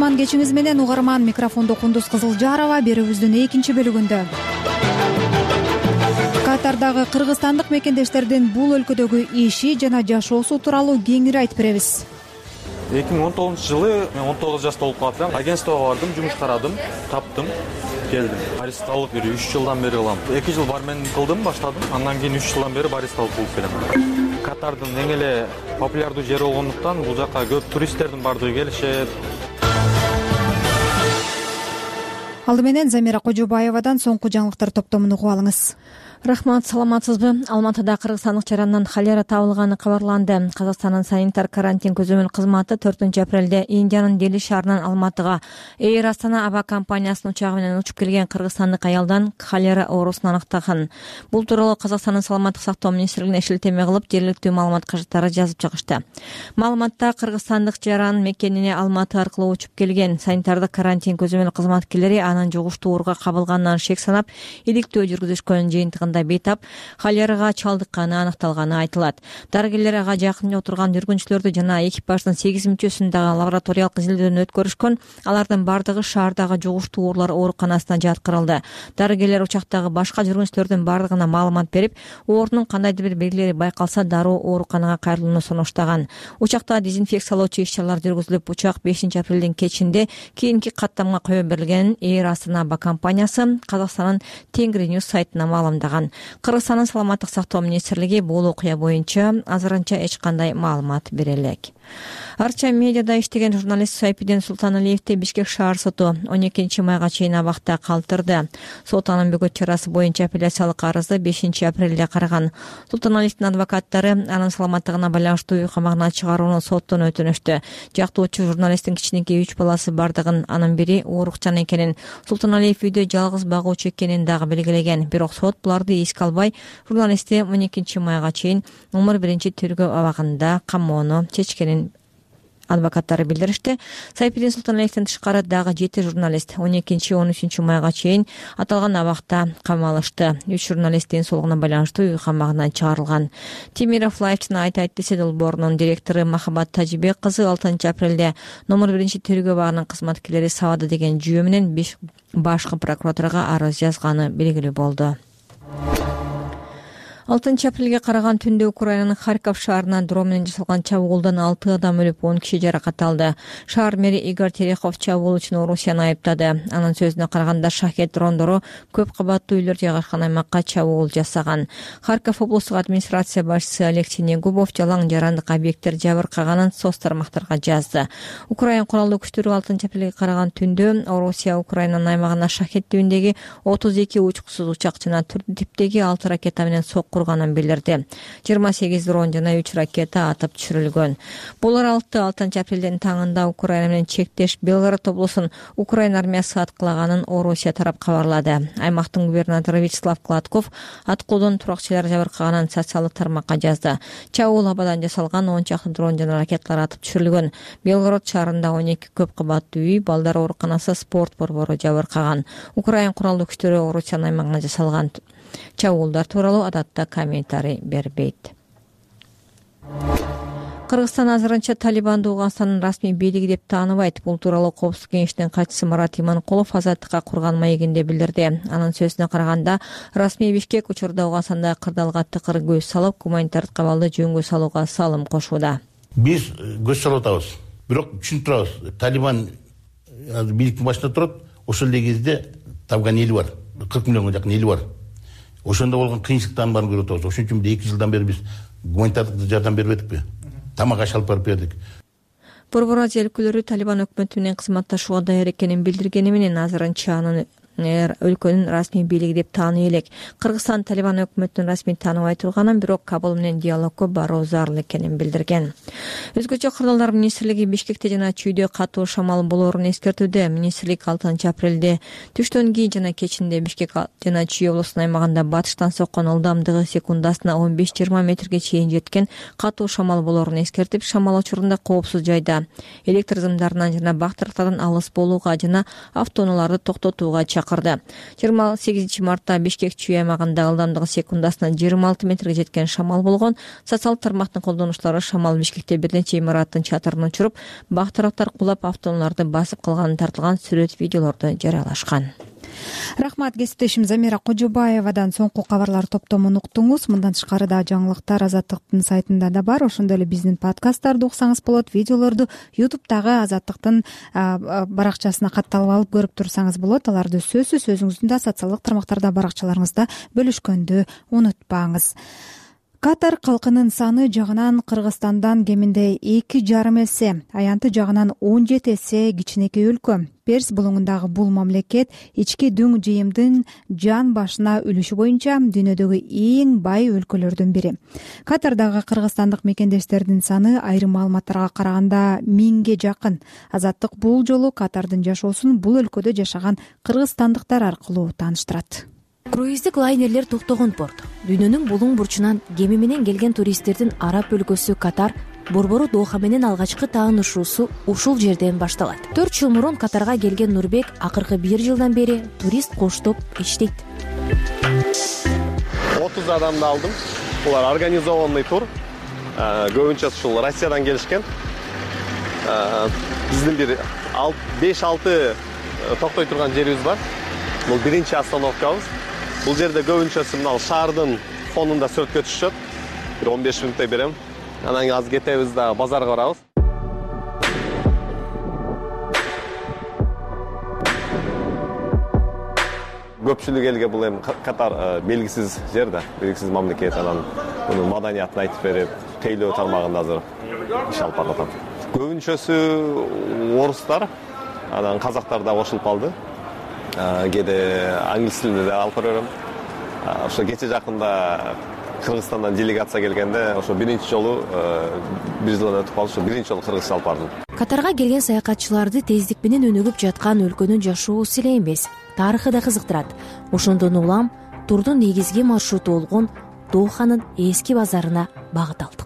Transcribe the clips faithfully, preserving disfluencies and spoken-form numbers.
кутман кечиңиз менен угарман. Микрофондо Кундуз Кызылжарова. Берүүбүздүн экинчи бөлүгүндө Катардагы кыргызстандык мекендештердин бул өлкөдөгү иши жана жашоосу тууралуу кеңири айтып беребиз. эки миң он тогузунчу жылы мен он тогуз жашта болуп калып элем. Агентствого бардым, жумуш карадым, таптым, келдим. Бариста болуп бир үч жылдан бери кылам. эки жыл бармен кылдым, баштадым. Андан кийин үч жылдан бери баристалык болуп келем. Катардын эң эле популярдуу жери болгондуктан бул жака көп туристтердин бардыгы келишет. Алды менен Замира Кожобаевадан соңку жаңылыктар топтомун угуп алыңыз. Рахмат, саламатсызбы? Алматыда кыргызстандык жарандан холера табылганы кабарланды. Казакстандын санитар карантин көзөмөл кызматы төртүнчү апрелде Индиянын Дели шаарынан Алматыга Эйр Астана аба компаниясынын учагы менен учуп келген кыргызстандык аялдан холера оорусун аныктаган. Бул тууралуу Казакстандын саламаттык сактоо министрлигине шилтеме кылып, жергиликтүү маалымат кажеттары жазып чыгышты. Маалыматта кыргызстандык жаран мекенине Алматы аркылуу учуп келген. Санитардык карантин көзөмөл кызматкерлери анын жугуштуу ооруга кабылганынан шек санап, иликтөө жүргүзүшкөн. Жыйынтыгында бейтап холерага чалдыкканы аныкталганы айтылат. Дарыгерлер ага жакын отурган жүргүнчүлөрдү жана экипаждын сегиз мүчөсүн дагы лабораториялык изилдөөнү өткөрүшкөн. Алардын бардыгы шаардагы жугуштуу оорулар ооруканасына жаткырылды. Дарыгерлер учактагы башка жүргүнчүлөрдүн бардыгына маалымат берип, оорунун кандайдыр бир белгилери байкалса дароо ооруканага кайрылууну сунуштаган. Учакта дезинфекциялоочу иш-чаралар жүргүзүлүп, учак бешинчи апрелдин кечинде кийинки каттамга кое берилгенин Эйр Астана аба компаниясы Казакстандын Тенгриньюс сайтына маалымдаган. Кыргызстандын саламаттык сактоо министрлиги бул окуя боюнча азырынча эч кандай маалымат бере элек. Арча медиада иштеген журналист Сайпиден Султаналиевди Бишкек шаар соту он экинчи майга чейин абакта калтырды. Сот анын бөгөт чарасы боюнча апелляциялык арызды бешинчи апрелде караган. Султаналиевдин адвокаттары анын саламаттыгына байланыштуу үй камагына чыгарууну соттон өтүнүштү. Жактоочу журналисттин кичинекей үч баласы бардыгын, анын бири оорукчан экенин, Султаналиев үйдө жалгыз багуучу экенин дагы белгилеген. Бирок сот буларды эске албай, журналистти он экинчи майга чейин номер биринчи тергөө абагында камоону чечкенин адвокаттары билдиришти. Сайпидин Султаналиевден тышкары дагы жети журналист он экинчи он үчүнчү майга чейин аталган абакта камалышты. Үч журналист ден соолугуна байланыштуу үй камагынан чыгарылган. Тимиров Лайфтын Айт Айтты долбоорунун директору Махабат Тажибек кызы алтынчы апрелде номер биринчи тергөө абагынын кызматкерлери сабады деген жүйө менен башкы прокуратурага арыз жазганы белгилүү болду. алтынчы апрелге караган түндө Украинанын Харьков шаарынан дрон менен жасалган чабуулдан алты адам өлүп, он киши жаракат алды. Шаар мэри Игорь Терехов чабуул үчүн Орусияны айыптады. Анын сөзүнө караганда шахет дрондору көп кабаттуу үйлөр жайгашкан аймакка чабуул жасаган. Харьков облустук администрация башчысы Алексей Негубов жалаң жарандык объекттер жабыркаганын соц тармактарга жазды. Украин куралдуу күчтөрү алтынчы апрелге караган түндө Орусия Украинанын аймагына шахет түбүндөгү отуз эки учкусуз учак жана түрдүү типтеги алты ракета менен сокку курганын билдирди. жыйырма сегиз дрон жана үч ракета атып түшүрүлгөн. Булар алты алтынчы апрелдин таңында Украина менен чектеш Белгород облусун Украина армиясы аткылаганын Орусия тарап кабарлады. Аймактын губернатору Вячеслав Кладков аткуудун туракчылар жабыркаганын социалдык тармакка жазды. Чабуул абадан жасалган он чакты дрон жана ракеталар атып түшүрүлгөн. Белгород шаарында он эки көп кабаттуу үй, балдар ооруканасы, спорт борбору жабыркаган. Украин куралдуу күчтөрү Орусиянын аймагына жасалган чабуулдар тууралуу адатта комментарий бербейт. Кыргызстан азырынча Талибанды Ооганстандын расмий бийлиги деп тааныбайт. Бул тууралуу Коопсуздук кеңешинин катчысы Марат Иманкулов азаттыкка курган маегинде билдирди. Анын сөзүнө караганда, расмий Бишкек учурда Ооганстанда кырдаалга тыкыр көз салып, гуманитардык абалды жөнгө салууга салым кошууда. Биз көз салып атабыз. Бирок түшүнүп турабыз. Талибан бийликтин башында турат. Ошол эле кезде табган эли бар. кырк миллионго жакын эли бар. Ошондо болгон кыйынчылыктан баарын көрүп атабыз. Ошон үчүн эки жылдан бери биз гуманитардык жардам бербедикпи? Тамак аш алып барып бердик. Борбор Азия өлкөлөрү Талибан өкмөтү менен кызматташууга даяр экенин билдиргени менен азырынча анын өлкөнүн расмий бийлиги деп тааный элек. Кыргызстан Талибан өкмөтүнүн расмий тааныбай турганын, бирок Кабул менен диалогко баруу зарыл экенин билдирген. Өзгөчө кырдаалдар министрлиги Бишкекте жана Чүйдө катуу шамал болоорун эскертүүдө. Министрлик алтынчы апрелде түштөн кийин жана кечинде Бишкек жана Чүй облусунун аймагында батыштан соккон ылдамдыгы секундасына он беш жыйырма метрге чейин жеткен катуу шамал болоорун эскертип, шамал учурунда коопсуз жайда электр зымдарынан жана бактырыктардан алыс болууга жана автоунааларды токтотууга чакырды. чакырды. жыйырма сегизинчи мартта Бишкек Чүй аймагында ылдамдыгы секундасына жыйырма алты метрге жеткен шамал болгон. Социалдык тармактын колдонуучулары шамал Бишкекте бир нече имараттын чатырын учуруп, бак тараптар кулап автоунааларды басып калганын тартылган сүрөт видеолорду жарыялашкан. Рахмат, кесиптешим Замира Кожобаевадан соңку кабарлар топтомун уктуңуз. Мындан тышкары да жаңылыктар Азаттыктын сайтында да бар. Ошондой эле биздин подкасттарды уксаңыз болот. Видеолорду ютубтагы Азаттыктын баракчасына катталып алып көрүп турсаңыз болот. Аларды сөзсүз өзүңүздүн да социалдык тармактарда баракчаларыңызда бөлүшкөндү унутпаңыз. Катар калкынын саны жагынан Кыргызстандан кеминде эки жарым эсе, аянты жагынан он жети эсе кичинекей өлкө. Перс булуңундагы бул мамлекет ички дүң жыйымдын жан башына үлүшү боюнча дүйнөдөгү эң бай өлкөлөрдүн бири. Катардагы кыргызстандык мекендештердин саны айрым маалыматтарга караганда миңге жакын. Азаттык бул жолу Катардын жашоосун бул өлкөдө жашаган кыргызстандыктар аркылуу тааныштырат. Круиздик лайнерлер токтогон порт. Дүйнөнүн булуң бурчунан кеме менен келген туристтердин араб өлкөсү Катар борбору Доха менен алгачкы таанышуусу ушул жерден башталат. төрт жыл мурун Катарга келген Нурбек акыркы бир жылдан бери турист коштоп иштейт. отуз адамды алдым. Булар организованный тур. Көбүнчө ушул Россиядан келишкен. Биздин бир беш алты токтой турган жерибиз бар. Бул биринчи остановкабыз. Бул жерде көбүнчөсү мына шаардын фонунда сүрөткө түшөт. Бир он беш мүнөттөй берем. Анан кийин азыр кетебиз да базарга барабыз. Көпчүлүк элге бул эми Катар белгисиз жер да, белгисиз мамлекет. Анан мунун маданиятын айтып берип, тейлөө тармагында азыр иш алып баратам. Көбүнчөсү орустар, анан казактар да кошулуп калды. Кээде англис тилинде да алып берем. Ошо кече жакында Кыргызстандан делегация келгенде, ошо биринчи жолу бир жылдан өтүп калды, ошо биринчи жолу кыргызча алып бардым. Катарга келген саякатчыларды тездик менен өнүгүп жаткан өлкөнүн жашоосу эле эмес, тарыхы да кызыктырат. Ошондон улам турдун негизги маршруту болгон Доханын эски базарына багыт алдык.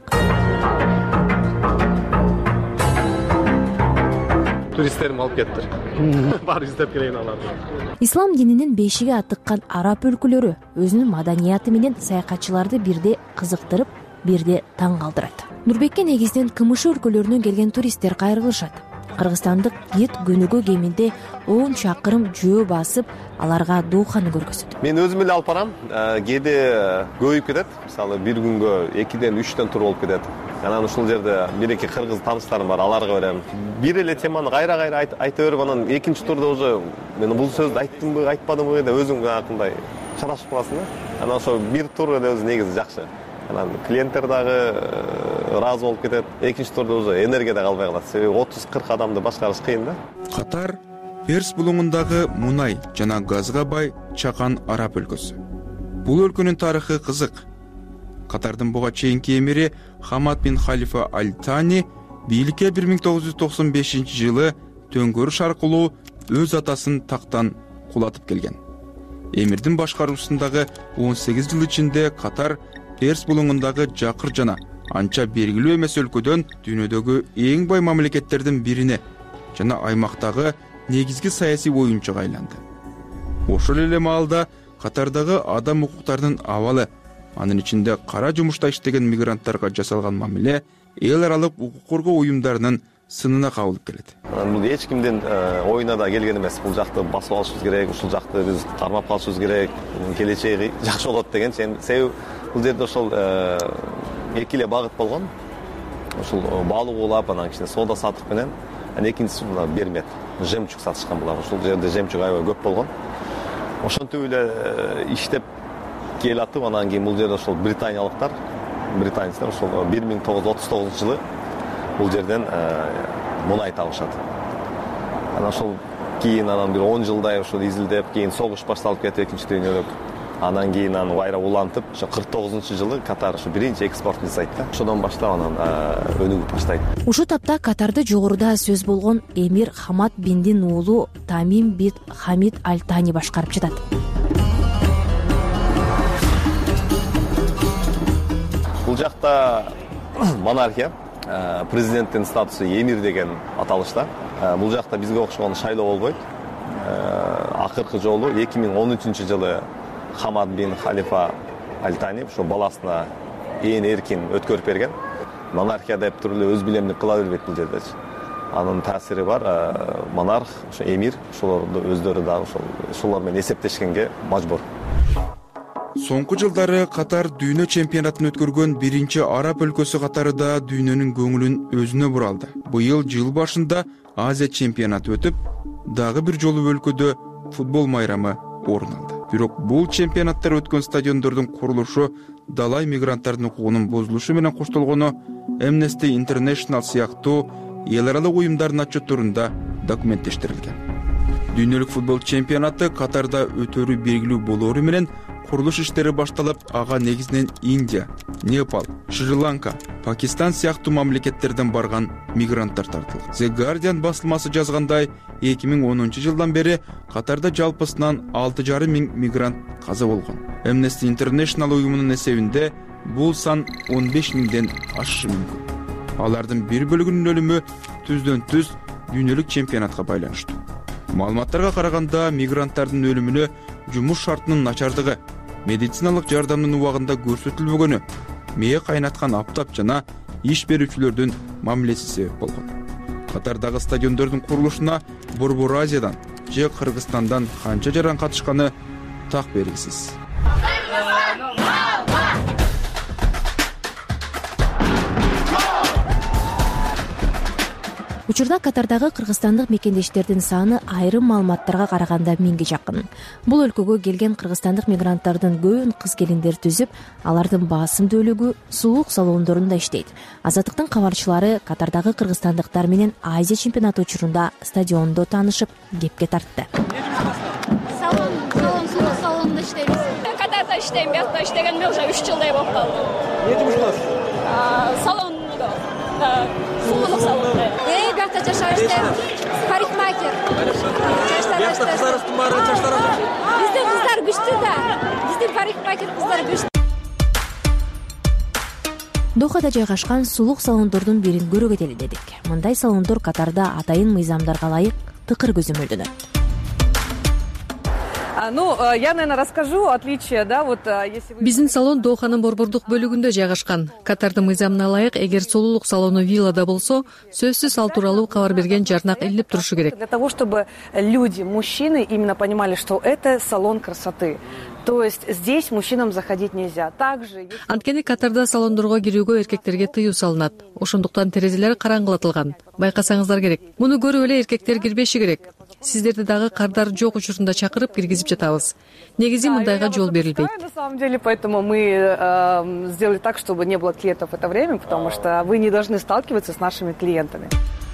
Туристтерим алып кеттир. Бар издеп келейин аларды. Ислам дининин бешиги атыккан араб өлкөлөрү өзүнүн маданияты менен саякатчыларды бирде кызыктырып, бирде таң калтырат. Нурбекке негизинен КМШ өлкөлөрүнөн келген туристтер кайрылышат. Кыргызстандык гид күнүгө кеминде он чакырым жөө басып, аларга Доханы көргөзөт. Мен өзүм эле алып барам. Кээде көбөйүп кетет. Мисалы бир күнгө экиден үчтөн тур болуп кетет. Анан ушул жерде бир-эки кыргыз тааныштарым бар, аларга берем. Бир эле теманы кайра-кайра айта берип, анан экинчи турда уже мен бул сөздү айттымбы, айтпадымбы деп өзүң акындай шарашып каласың да. Анан ошо бир тур эле өзү негизи жакшы. Анан клиенттер дагы ыраазы болуп кетет. Экинчи турда уже энергия да калбай калат. Себеби отуз кырк адамды башкарыш кыйын да. Катар Перс булуңундагы мунай жана газга бай чакан араб өлкөсү. Бул өлкөнүн тарыхы кызык. Катардын буга чейинки эмири Хамад бин Халифа Аль-Тани бийликке бир миң тогуз жүз токсон бешинчи жылы төңкөрүш аркылуу өз атасын тактан кулатып келген. Эмирдин башкаруусундагы он сегиз жыл ичинде Катар Перс булуңундагы жакыр жана анча белгилүү эмес өлкөдөн дүйнөдөгү эң бай мамлекеттердин бирине жана аймактагы негизги саясий оюнчуга айланды. Ошол эле маалда Катардагы адам укуктарынын абалы, анын ичинде кара жумушта иштеген мигранттарга жасалган мамиле эл аралык укук коргоо уюмдарынын сынына кабылып келет. Бул эч кимдин оюна да келген эмес. Бул жакты басып алышыбыз керек, ушул жакты биз кармап калышыбыз керек, келечеги жакшы болот деген. Себеби бул жерде ошол эки эле багыт болгон. Ошол балык улап, анан кичине соода сатык менен, анан экинчиси мына бермет, жемчуг сатышкан булар. Ошол жерде жемчуг аябай көп болгон. Ошентип эле иштеп келатып, анан кийин бул жерде ошол британиялыктар, британецтер ошол бир миң тогуз жүз отуз тогузунчу жылы бул жерден мунай табышат. Анан ошол кийин анан бир он жылдай ошол изилдеп, кийин согуш башталып кетти, экинчи дүйнөлүк. Анан кийин аны кайра улантып, ошо кырк тогузунчу жылы Катар ошо биринчи экспортун жасайт да. Ошодон баштап анан өнүгүп баштайт. Ушул тапта Катарды жогоруда сөз болгон эмир Хамад биндин уулу Тамим бин Хамид Аль-Тани башкарып жатат. Бул жакта монархия, президенттин статусу эмир деген аталышта. Бул жакта бизге окшогон шайлоо болбойт. акыркы жолу эки миң он үчүнчү жылы Хамад бин Халифа Аль-Тани ошо баласына ээн эркин өткөрүп берген. Монархияда эп туруп эле өз билемдик кыла бербейт бул жердечи. Анын таасири бар. Монарх, ошо эмир, ошолорду өздөрү дагы ошол ошолор менен эсептешкенге мажбур. Соңку жылдары Катар дүйнө чемпионатын өткөргөн биринчи араб өлкөсү катарында дүйнөнүн көңүлүн өзүнө буралды. Быйыл жыл башында Азия чемпионаты өтүп, дагы бир жолу өлкөдө футбол майрамы орун алды. Бирок бул чемпионаттар өткөн стадиондордун курулушу далай мигранттардын укугунун бузулушу менен коштолгону Amnesty International сыяктуу эл аралык уюмдардын отчетторунда документтештирилген. Дүйнөлүк футбол чемпионаты Катарда өтөрү белгилүү болоору менен курулуш иштери башталып, ага негизинен Индия, Непал, Шри-Ланка, Пакистан сыяктуу мамлекеттерден барган мигранттар тартылган. The Guardian басылмасы жазгандай, эки миң онунчу жылдан бери Катарда жалпысынан алты жарым миң мигрант каза болгон. Amnesty International уюмунун эсебинде бул сан он беш миңден ашышы мүмкүн. Алардын бир бөлүгүнүн өлүмү түздөн түз дүйнөлүк чемпионатка байланыштуу. Маалыматтарга караганда, мигранттардын өлүмүнө жумуш шартынын начардыгы, медициналык жардамдын убагында көрсөтүлбөгөнү, мээ кайнаткан аптап жана иш берүүчүлөрдүн мамилеси себеп болгон. Катардагы стадиондордун курулушуна Борбор Азиядан же Кыргызстандан канча жаран катышканы так белгисиз. Учурда Катардагы кыргызстандык мекендештердин саны айрым маалыматтарга караганда миңге жакын. Бул өлкөгө келген кыргызстандык мигранттардын көбүн кыз келиндер түзүп, алардын басымдуу бөлүгү сулуук салондорунда иштейт. Азаттыктын кабарчылары Катардагы кыргызстандыктар менен Азия чемпионаты учурунда стадиондо таанышып, кепке тартты. Салон, салон, сулуук салонунда иштейбиз. Катарда иштейм, биякта иштегениме уже үч жылдай болуп калды. Эмне жумуш кыласыз? Салондо. Сулуулук салонунда. Биякта жашайбыз. Парикмахер. Биякта кыздарыбыздын баары жаштар азыр. Биздин кыздар күчтүү да. Биздин парикмахер кыздар күчтүү. Дохада жайгашкан сулуук салондордун бирин көрө кетели дедик. Мындай салондор Катарда атайын мыйзамдарга ылайык тыкыр көзөмөлдөнөт. Ну, я, наверное, расскажу отличие, да, вот если вы... Биздин салон Доханын борбордук бөлүгүндө жайгашкан. Катардын мыйзамына ылайык, эгер сулуулук салону виллада болсо, сөзсүз ал тууралуу кабар берген жарнак илинип турушу керек. Для того, чтобы люди, мужчины именно понимали, что это салон красоты. То есть здесь мужчинам заходить нельзя. Также Анткени Катарда салондорго кирүүгө эркектерге тыюу салынат. Ошондуктан терезелер караңгылатылган. Байкасаңыздар керек. Муну көрүп эле эркектер кирбеши керек. Сиздерди дагы кардар жок учурунда чакырып киргизип жатабыз. Негизи мындайга жол берилбейт. На самом деле, поэтому мы э, сделали так, чтобы не было клиентов в это время, потому что вы не должны сталкиваться с нашими клиентами.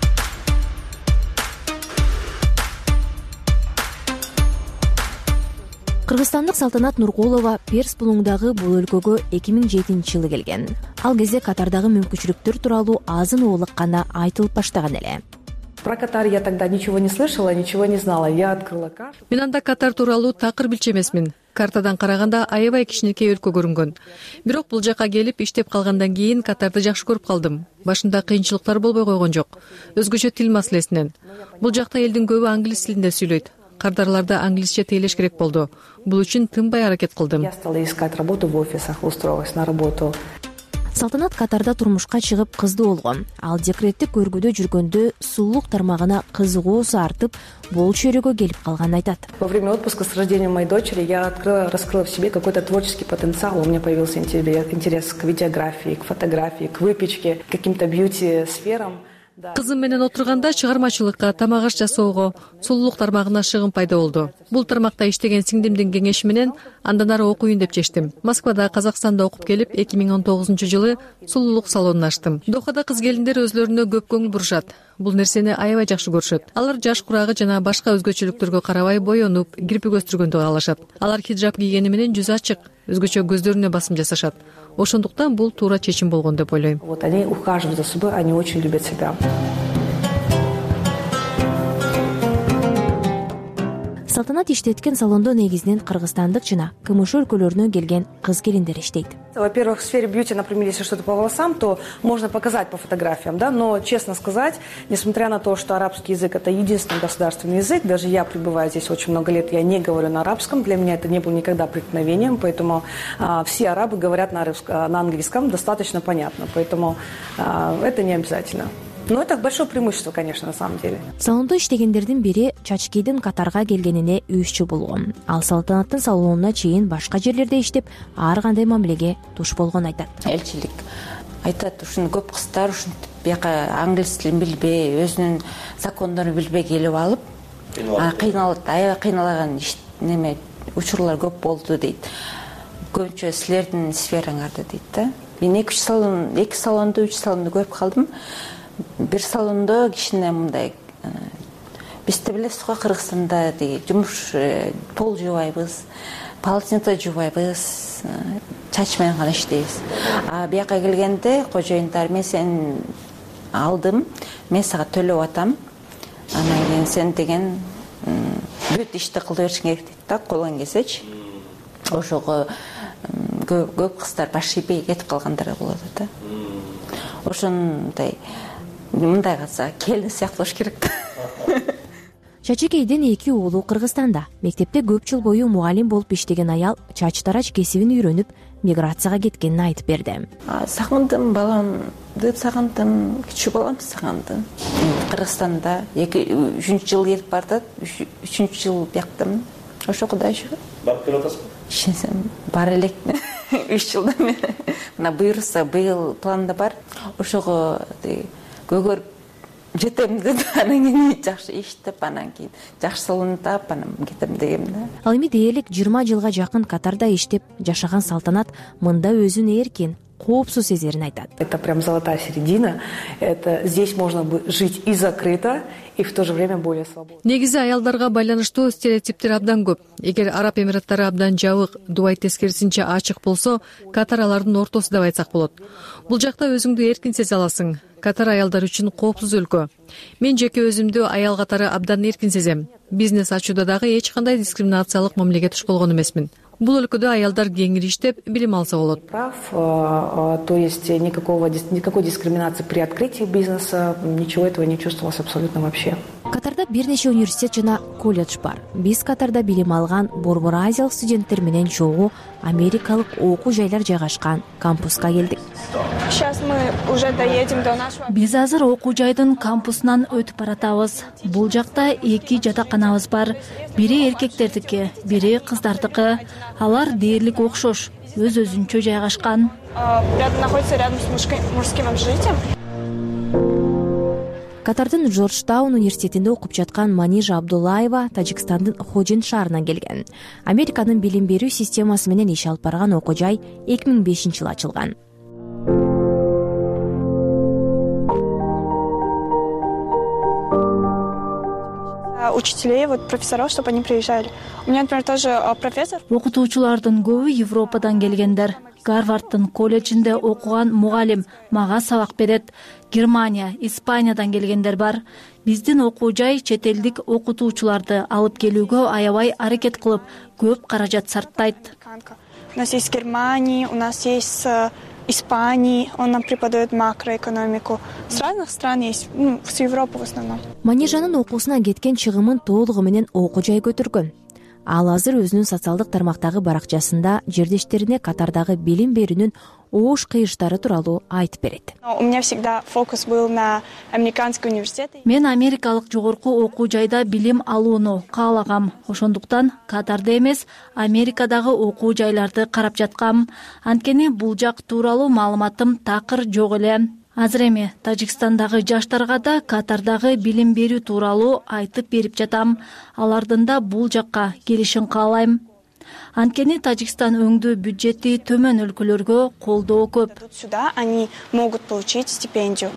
Кыргызстандык Салтанат Нуркулова Перс булуңдагы бул өлкөгө эки миң жетинчи жылы келген. Ал кезде Катардагы мүмкүнчүлүктөр тууралуу азын оолук гана айтылып баштаган эле. Про Катар я тогда ничего не слышала, ничего не знала. Я открыла карту. Мен анда Катар тууралуу такыр билчү эмесмин. Картадан караганда аябай кичинекей өлкө көрүнгөн. Бирок бул жака келип иштеп калгандан кийин Катарды жакшы көрүп калдым. Башында кыйынчылыктар болбой койгон жок. Өзгөчө тил маселесинен. Бул жакта элдин көбү англис тилинде сүйлөйт. Кардарларда англисче тейлеш керек болду. Бул үчүн тынбай аракет кылдым. Я стала искать работу в офисах, устроилась на работу. Салтанат Катарда турмушка чыгып кызды болгон. Ал декреттик көргүдө жүргөндө сулуулук тармагына кызыгуусу артып, бул чөйрөгө келип калганын айтат. Во время отпуска с рождением моей дочери я открыла, раскрыла в себе какой-то творческий потенциал. У меня появился интерес к видеографии, к фотографии, к выпечке, к каким-то бьюти-сферам. Кызым менен отурганда чыгармачылыкка, тамак аш жасоого, сулуулук тармагына шыгым пайда болду. Бул тармакта иштеген сиңдимдин кеңеши менен андан ары окуйун деп чечтим. Москвада, Казакстанда окуп келип, эки миң он тогузунчу жылы сулуулук салонун ачтым. Дохада кыз келиндер өзлөрүнө көп көңүл бурушат. Бул нерсени аябай жакшы көрүшөт. Алар жаш курагы жана башка өзгөчөлүктөргө карабай боенуп, кирпик өстүргөндү каалашат. Алар хиджаб кийгени менен жүзү ачык, өзгөчө көздөрүнө басым жасашат. Ошондуктан бул туура чечим болгон деп ойлойм. Вот они ухаживают за собой, они очень любят себя. Салтанат иштеткен салондо негизинен кыргызстандык жана КМШ өлкөлөрүнөн келген кыз келиндер иштейт. Во-первых, в сфере бьюти, например, если что-то по волосам, то можно показать по фотографиям, да, но, честно сказать, несмотря на то, что арабский язык – это единственный государственный язык, даже я пребываю здесь очень много лет, я не говорю на арабском, для меня это не было никогда преткновением, поэтому а, все арабы говорят на, арабском, на английском достаточно понятно, поэтому а, это не обязательно. Но это большое преимущество, конечно, на самом деле. Салондо иштегендердин бири Чачкидин Катарга келгенине үч жыл болгон. Ал Салтанаттын салонуна чейин башка жерлерде иштеп, ар кандай мамилеге туш болгонун айтат. Элчилик айтат, ушун көп кыздар ушинтип бияка англис тилин билбей, өзүнүн закондорун билбей келип алып, кыйналат, аябай кыйналаган неме учурлар көп болду дейт. Көбүнчө силердин сфераңарда дейт да. Мен эки салон, эки салондо, үч салондо көрүп калдым. Бир салондо кичине мындай бизде билесиз го, Кыргызстанда деги жумуш пол жуубайбыз, полотенце жуубайбыз, чач менен гана иштейбиз. А бияка келгенде кожоюндар, мен сени алдым, мен сага төлөп атам, анан кийин сен деген бүт ишти кылып беришиң керек дейт да, колуң келсечи. Ошого көп кыздар баш ийбей кетип калгандар болот да. Ошондой мындай кылса келин сыяктуу болуш керек да. Чачекейдин эки уулу Кыргызстанда. Мектепте көп жыл бою мугалим болуп иштеген аял чач тарач кесибин үйрөнүп, миграцияга кеткенин айтып берди. Сагындым баламды, сагындым, кичүү баламды сагындым. Кыргызстанда үчүнчү жыл келип бардат, үчүнчү жыл бияктамын. Ошо Кудай шүгүр. Барып келип атасызбы? Ишенсем бар элек. үч жылдан бери. Мына буйруса быйыл планда бар. Ошого көгөрүп жетем деп, анан кийин жакшы иштеп, анан кийин жакшы салон таап, анан кетем дегем да. Ал эми дээрлик жыйырма жылга жакын Катарда иштеп жашаган Салтанат мында өзүн эркин, коопсуз сезерин айтат. Это прям золотая середина. Это здесь можно жить и закрыто, и в то же время более свободно. Негизи аялдарга байланыштуу стереотиптер абдан көп. Эгер Араб Эмираттары абдан жабык, Дубай тескерисинче ачык болсо, Катар алардын ортосу деп айтсак болот. Бул жакта өзүңдү эркин сезе аласың. Катар аялдар үчүн коопсуз өлкө. Мен жеке өзүмдү аял катары абдан эркин сезем. Бизнес ачууда дагы эч кандай дискриминациялык мамилеге туш болгон эмесмин. Бул өлкөдө аялдар кеңири иштеп, билим алса болот. Прав, то есть никакого, никакой дискриминации при открытии бизнеса, ничего этого не чувствовалось абсолютно вообще. Катарда бир нече университет жана колледж бар. Биз Катарда билим алган борбор азиялык студенттер менен чогуу америкалык окуу жайлар жайгашкан кампуска келдик. Сейчас мы уже доедем до нашего. Биз азыр окуу жайдын кампусунан өтүп баратабыз. Бул жакта эки жатаканабыз бар. Бири эркектердики, бири кыздардыкы. Алар дээрлик окшош, өз-өзүнчө жайгашкан. Находится рядом с мужским общежитием. Катардын Джорджтаун университетинде окуп жаткан Манижа Абдуллаева Тажикстандын Ходжин шаарынан келген. Американын билим берүү системасы менен иш алып барган окуу жай эки миң бешинчи жылы ачылган. Учителей, вот профессоров, чтобы они приезжали. У меня, например, тоже профессор. Окутуучулардын көбү Европадан келгендер. Гарварддын колледжинде окуган мугалим мага сабак берет. Германия, Испаниядан келгендер бар. Биздин окуу жай чет элдик окутуучуларды алып келүүгө аябай аракет кылып, көп каражат сарптайт. У нас есть Германия, у нас есть Испании, он нам преподает макроэкономику. С разных стран есть, ну, с Европы в основном. Манижанын окуусуна кеткен чыгымын толугу менен окуу жай көтөргөн. Ал азыр өзүнүн социалдык тармактагы баракчасында жердештерине Катардагы билим берүүнүн оош кыйыштары тууралуу айтып берет. У меня всегда фокус был на американский университет. Мен америкалык жогорку окуу жайда билим алууну каалагам. Ошондуктан Катарда эмес, Америкадагы окуу жайларды карап жаткам. Анткени бул жак тууралуу маалыматым такыр жок эле. Азыр эми Тажикстандагы жаштарга да Катардагы билим берүү тууралуу айтып берип жатам. Алардын да бул жакка келишин каалайм. Анткени Тажикстан өңдүү бюджети төмөн өлкөлөргө колдоо көп. Сюда они могут получить стипендию.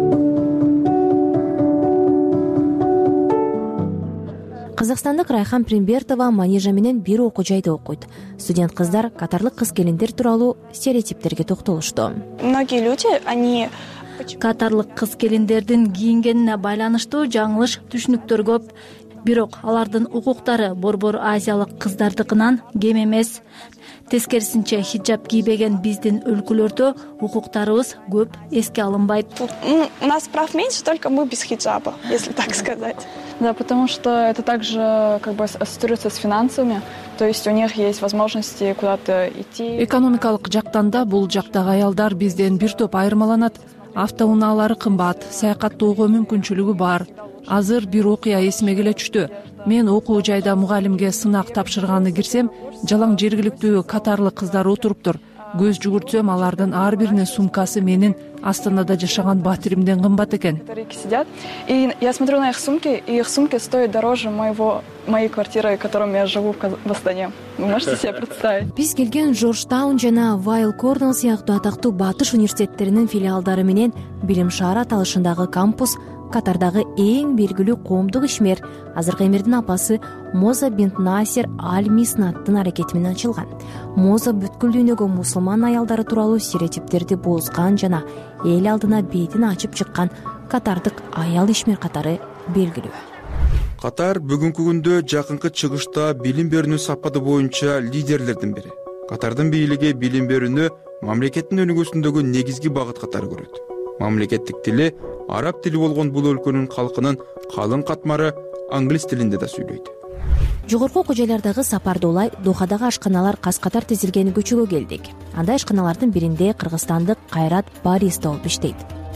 Казакстандык Райхан Примбертова Манижа менен бир окуу жайда окуйт. Студент кыздар катарлык кыз келиндер тууралуу стереотиптерге токтолушту. Многие люди, они Катарлык кыз келиндердин кийингенине байланыштуу жаңылыш түшүнүктөр көп. бирок алардын укуктары Борбор Азиялык кыздардыкынан кем эмес. Тескерисинче, хиджаб кийбеген биздин өлкөлөрдө укуктарыбыз көп эске алынбайт. У нас прав меньше, только мы без хиджаба, если так сказать. Да, потому что это также как бы ассоциируется с финансами, то есть у них есть возможности куда-то идти. Экономикалык жактан да бул жактагы аялдар бизден бир топ айырмаланат. Автоунаалары кымбат, саякаттоого мүмкүнчүлүгү бар. Азыр бир окуя эсиме келе түштү. Мен окуу жайда мугалимге сынак тапшырганы кирсем, жалаң жергиликтүү катарлык кыздар отуруптур. Көз жүгүртсөм, алардын ар биринин сумкасы менин Астанада жашаган батиримден кымбат экен. Сидят, и я смотрю на их сумки, и их сумки стоят дороже моего моей квартиры, в которой я живу в Астане. Вы можете себе представить? Биз келген Джорджтаун жана Вайл Корнелл сыяктуу атактуу батыш университеттеринин филиалдары менен билим шаары аталышындагы кампус Катардагы эң белгилүү коомдук ишмер, азыркы эмирдин апасы Моза бинт Насер Аль-Миснаттын аракети менен ачылган. Моза бүткүл дүйнөгө мусулман аялдары тууралуу стереотиптерди бузган жана эл алдына бетин ачып чыккан катардык аял ишмер катары белгилүү. Катар бүгүнкү күндө жакынкы чыгышта билим берүүнүн сапаты боюнча лидерлердин бири. Катардын бийлиги билим берүүнү мамлекеттин өнүгүүсүндөгү негизги багыт катары көрөт. Мамлекеттик тили араб тили болгон бул өлкөнүн калкынын калың катмары англис тилинде да сүйлөйт. Жогорку окуу жайлардагы сапарды улай Дохадагы ашканалар кас-катар тизилген көчөгө келдик. Андай ашканалардын биринде кыргызстандык Кайрат бариста болуп иштейт.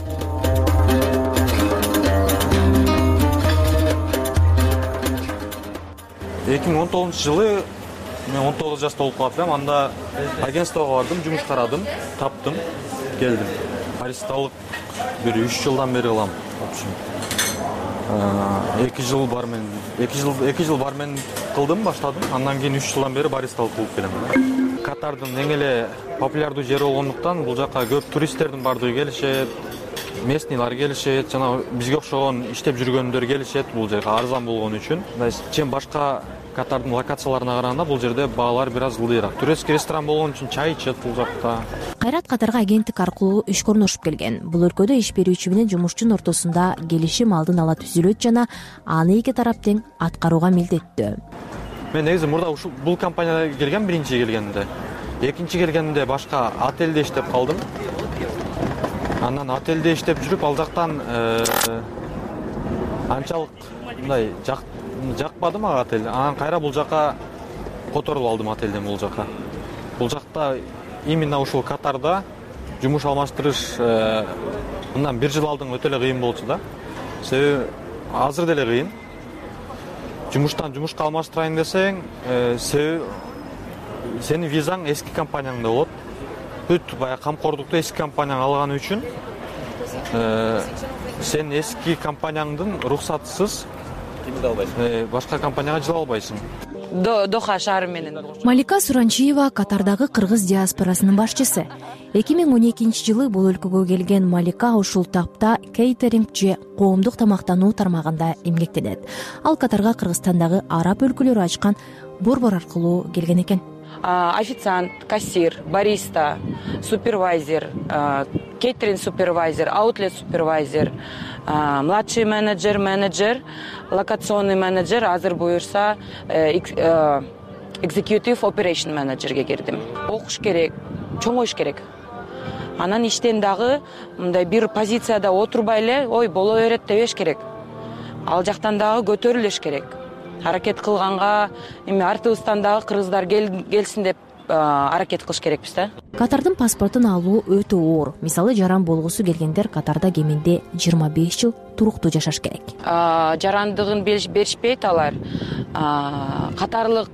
эки миң он тогузунчу жылы мен он тогуз жашта болуп калып элем. Анда агентствого бардым, жумуш карадым, таптым, келдим. Баристалык бир үч жылдан бери кылам. эки жыл бармен, эки жыл эки жыл бармен кылдым, баштадым. Андан кийин үч жылдан бери баристалык кылып келем. Катардын эң эле популярдуу жери болгондуктан бул жака көп туристтердин бардыгы келишет, местныйлар келишет, жана бизге окшогон иштеп жүргөндөр келишет. Бул жер арзан болгон үчүн. Чем башка Катардын локацияларына караганда бул жерде баалар бир аз ылдыйраак. Турецкий ресторан болгон үчүн чай ичет бул жакта. Кайрат Катарга агенттик аркылуу ишке орношуп келген. Бул өлкөдө иш берүүчү менен жумушчунун ортосунда келишим алдын ала түзүлөт жана аны эки тарап тең аткарууга милдеттүү. Мен негизи мурда ушул бул компанияга келген биринчи келгенде. Экинчи келгенде башка отелде иштеп калдым. Андан отелде иштеп жүрүп, ал жактан анчалык мындай жакпады мага отель. Анан кайра бул жака которулуп алдым отелден бул жака. Бул жакта именно ушул Катарда жумуш алмаштырыш мындан бир жыл алдын өтө эле кыйын болчу да. Себеби азыр деле кыйын. Жумуштан жумушка алмаштырайын десең, себеби сенин визаң эски компанияңда болот. Бүт баягы камкордукту эски компанияң алганы үчүн сен эски компанияңдын рухсатысыз башка компанияга жыла албайсың. Доха шаары менен. Малика Суранчиева Катардагы кыргыз диаспорасынын башчысы. эки миң он экинчи жылы бул өлкөгө келген Малика ушул тапта кейтеринг же коомдук тамактануу тармагында эмгектенет. Ал Катарга Кыргызстандагы араб өлкөлөрү ачкан борбор аркылуу келген экен. Официант, кассир, бариста, супервайзер, кейтеринг супервайзер, аутлет супервайзер, младший менеджер, менеджер, локационный менеджер, азыр буюрса executive operation менеджерге кирдим. Окуш керек, чоңоюш керек. Анан иштен дагы мындай бир позицияда отурбай эле, ой, боло берет дебеш керек. Ал жактан дагы көтөрүлүш керек. Аракет кылганга эми артыбыздан дагы кыргыздар келсин деп аракет кылыш керекпиз да. Катардын паспортун алуу өтө оор. Мисалы, жаран болгусу келгендер Катарда кеминде жыйырма беш жыл туруктуу жашаш керек. Жарандыгын беришпейт алар. Катарлык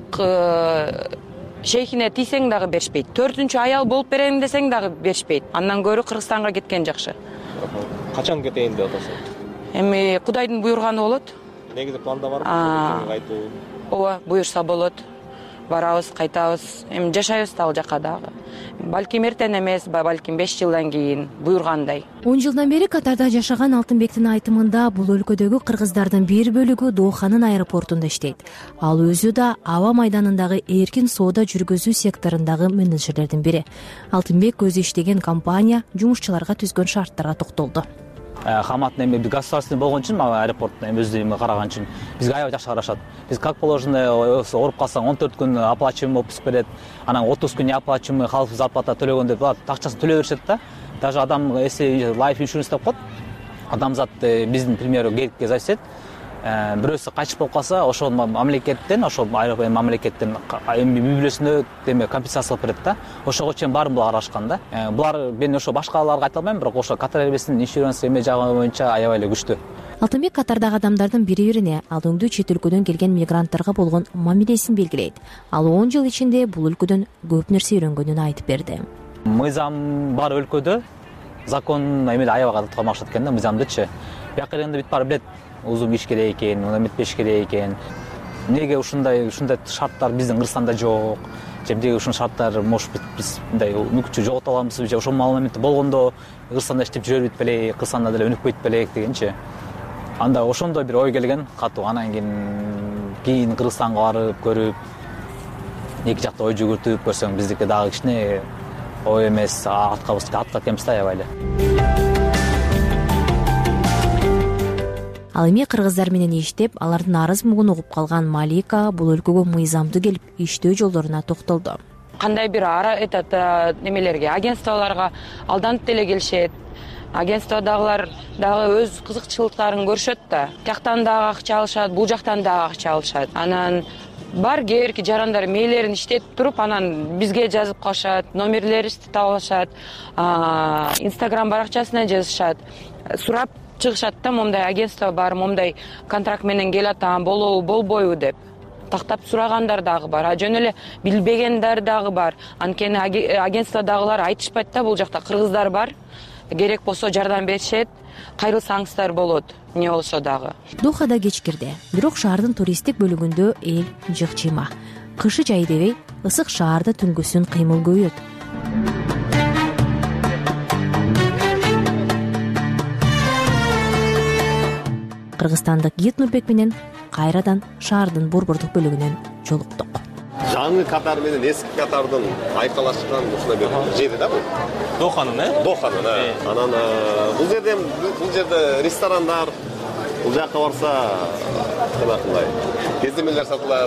шейхине тийсең дагы беришпейт. Төртүнчү аял болуп берем десең дагы беришпейт. Андан көрө Кыргызстанга кеткен жакшы. Качан кетейин деп атасың? Эми Кудайдын буйруганы болот. Негизи планда барбы? Кайтуу. Ооба, буйрса болот. Барабыз, кайтабыз. Эми жашайбыз да ал жака дагы. Балким эртең эмес, балким беш жылдан кийин буйргандай. он жылдан бери Катарда жашаган Алтынбектин айтымында бул өлкөдөгү кыргыздардын бир бөлүгү Доханын аэропортунда иштейт. Ал өзү да аба майданындагы эркин соода жүргүзүү секторундагы менеджерлердин бири. Алтынбек өзү иштеген компания жумушчуларга түзгөн шарттарга токтолду. хамат эми государственный болгон үчүн мага аэропорттун эми өзү эми караган үчүн бизге аябай жакшы карашат. Биз как положено ооруп калсаң он төрт күн оплачиваемый отпуск берет, анан отуз күн неоплачиваемый халык зарплата төлөгөн деп акчасын төлөй беришет да. Даже адам если life insurance деп коет, адамзат биздин примеру гейкке засет, бирөөсү кайтыш болуп калса, ошол мамлекеттен, ошол аэропорт мамлекеттен эми үй бүлөсүнө деме компенсация берет да. Ошого чейин баарын булар карашкан да. Булар мен ошо башкаларга айта албайм, бирок ошо Катар Airways'ин иншуранс эме жагы боюнча аябай эле күчтүү. Алтынбек Катардагы адамдардын бири-бирине ал өңдүү чет өлкөдөн келген мигранттарга болгон мамилесин белгилейт. Ал он жыл ичинде бул өлкөдөн көп нерсе үйрөнгөнүн айтып берди. Мыйзам бар өлкөдө закон эме аябай катуу камакшат экен да, мыйзамдычы. Бияка келгенде бүт баары билет, узун иш керек экен, мына эметпеш керек экен. Неге ушундай ушундай шарттар биздин Кыргызстанда жок? Же эмнеге ушул шарттар может быть биз мындай мүмкүнчүлүк жогото аламызбы? Же ошол маалымат болгондо Кыргызстанда иштеп жүрө бербейт белек, Кыргызстанда деле өнүкпөйт белек дегенчи. Анда ошондой бир ой келген катуу. Анан кийин кийин Кыргызстанга барып көрүп, эки жакта ой жүгүртүп көрсөң биздики дагы кичине ой эмес, атка атка кемс да аябай эле. Ал эми кыргыздар менен иштеп, алардын арыз мугун угуп калган Малика бул өлкөгө мыйзамдуу келип иштөө жолдоруна токтолду. Кандай бир ара этот немелерге, агентстволорго алданып деле келишет. Агентстводагылар дагы өз кызыкчылыктарын көрүшөт да. Тияктан дагы акча алышат, бул жактан дагы акча алышат. Анан бар кээ бирки жарандар мейлерин иштетип туруп, анан бизге жазып калышат, номерлерибизди таап алышат, Instagram баракчасына жазышат, сурап чыгышат да, момдай агентство бар, момдай контракт менен келатам, болобу болбойбу деп. Тактап сурагандар дагы бар, а жөн эле билбегендер дагы бар. Анткени агентстводагылар айтышпайт да, бул жакта кыргыздар бар, керек болсо жардам беришет, кайрылсаңыздар болот, эмне болсо дагы. Дохада кечкирди, бирок шаардын туристтик бөлүгүндө эл жыкчыйма. Кышы жай дебей, ысык шаарда түнгүсүн кыймыл көбөйөт. Кыргызстандык гид Нурбек менен кайрадан шаардын борбордук бөлүгүнөн жолуктук. Жаңы Катар менен эски Катардын айкалашкан ушундай бир жери да бул. Доханын, э? Доханын, э. Анан бул жерде бул жерде ресторандар, бул жака барса, канакындай кездемелер сатылат.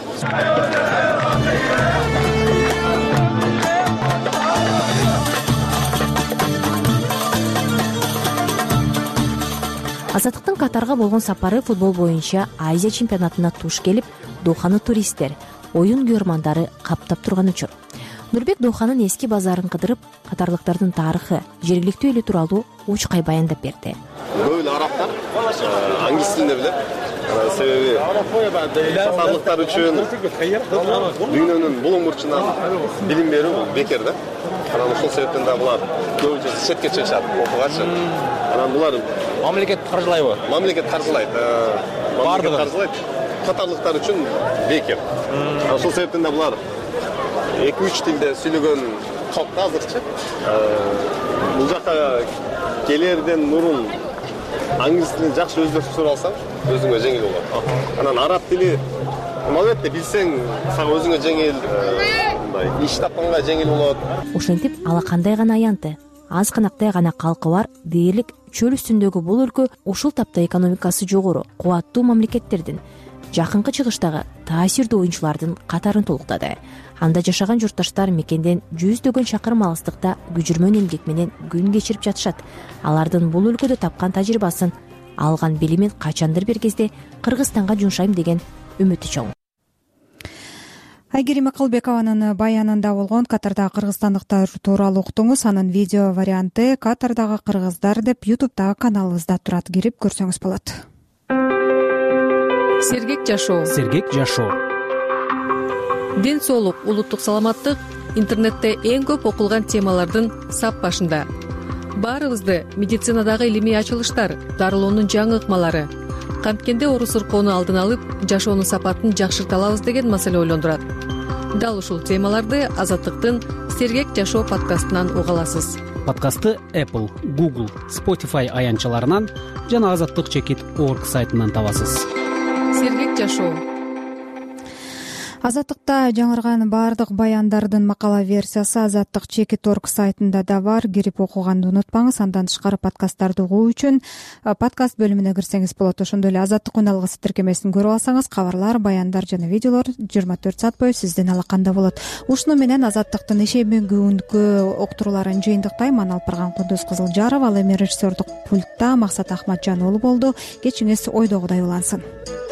Азаттыктын Катарга болгон сапары футбол боюнча Азия чемпионатына туш келип, Доханы туристтер, оюн көрмандары каптап турган учур. Нурбек Доханын эски базарын кыдырып, катарлыктардын тарыхы, жергиликтүү эли тууралуу учкай баяндап берди. Көп эле арабтар англис тилинде билет. Себеби катарлыктар үчүн дүйнөнүн булуң бурчунан билим берүү бекер да. Анан ошол себептен да булар көбүнчө четке чыгышат окугачы. Анан булар мамлекет каржылайбы? Мамлекет каржылайт. Мамлекет каржылайт. Катарлыктар үчүн бекер. Ошол себептен да булар эки үч тилде сүйлөгөн топ азырчы. Бул жака келерден мурун англис тилин жакшы өздөштүрүп алсаң, өзүңө жеңил болот. Анан араб тили албетте билсең, сага өзүңө жеңил, мындай иш тапканга жеңил болот. Ошентип ала кандай гана аянты, аз канактай гана калкы бар дээрлик чөл үстүндөгү бул өлкө ушул тапта экономикасы жогору, кубаттуу мамлекеттердин жакынкы чыгыштагы таасирдүү оюнчулардын катарын толуктады. Анда жашаган журтташтар мекенден жүздөгөн чакырым алыстыкта күжүрмөн эмгек менен күн кечирип жатышат. Алардын бул өлкөдө тапкан тажрыйбасын, алган билимин качандыр бир кезде Кыргызстанга жумшайм деген үмүтү чоң. Айгерим Акылбекованын баянында болгон Катардагы кыргызстандыктар тууралуу уктуңуз. Анын видео варианты Катардагы кыргыздар деп ютубтагы каналыбызда турат, кирип көрсөңүз болот. Сергек жашоо. Сергек жашоо. Ден соолук, улуттук саламаттык интернетте эң көп окулган темалардын сап башында. Баарыбызды медицинадагы илимий ачылыштар, дарылоонун жаңы ыкмалары, канткенде оору сыркоону алдын алып, жашоонун сапатын жакшырта алабыз деген маселе ойлондурат. Дал ушул темаларды Азаттыктын Сергек жашоо подкастынан уга аласыз. Подкастты Apple, Google, Spotify аянтчаларынан жана азаттык чекит точка орг сайтынан табасыз. Сергек жашоо. Азаттыкта жаңырган баардык баяндардын макала версиясы Азаттык чекит орг сайтында да бар. Кирип окуганды унутпаңыз. Андан тышкары подкасттарды угуу үчүн подкаст бөлүмүнө кирсеңиз болот. Ошондой эле Азаттык үн алгысы тиркемесин көрүп алсаңыз, кабарлар, баяндар жана видеолор жыйырма төрт саат бою сиздин алаканда болот. Ушуну менен Азаттыктын ишемегүүнкү уктурууларын жыйынтыктайм. Аны алып барган Кундуз Кызылжаров, ал эми режиссердук пультта Максат Ахматжан уулу болду. Кечиңиз ойдогудай улансын.